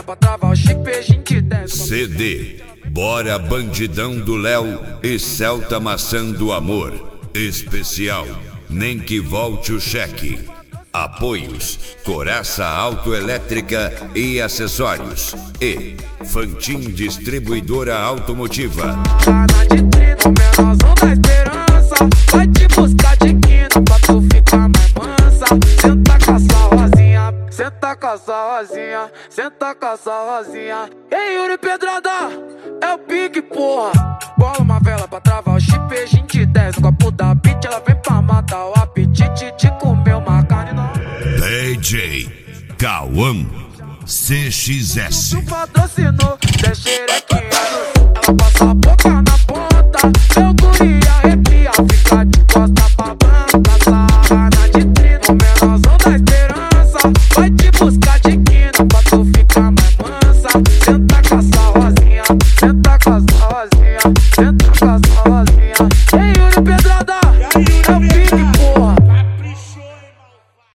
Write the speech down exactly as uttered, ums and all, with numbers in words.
pra travar o chip, a gente desce. C D Bora Bandidão do Léo e Celta Maçã do Amor. Especial Nem Que Volte o Cheque. Apoios Coraça Autoelétrica e Acessórios e Fantin Distribuidora Automotiva. Menorzão da esperança, vai te buscar de quina pra tu ficar mais mansa. Senta com a sua rosinha, senta com a sua rosinha, senta com a sua rosinha. Ei, Yuri Pedrada, é o pique, porra. Bola uma vela pra travar o chip, a gente desce. No copo da beat, ela vem pra matar o apetite de comer uma carne não. D J Cauã C X S. Tu patrocinou, deixa xerequinha no... Ela passa a boca na ponta, meu guri arrepia, fica de costa pra banca. Sarrana de trino, menorzão da esperança, vai te buscar de quina pra tu ficar mais mansa. Senta com a sua rosinha, senta com a sua rosinha, senta com a sua